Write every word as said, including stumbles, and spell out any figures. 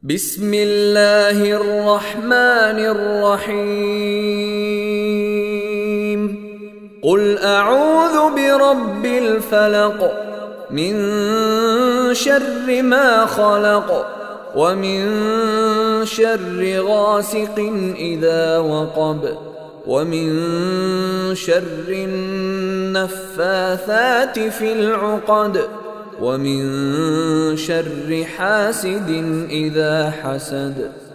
بسم الله الرحمن الرحيم قل أعوذ برب الفلق من شر ما خلق ومن شر غاسق إذا وقب ومن شر النفاثات في العقد ومن شر حاسد إذا حسد.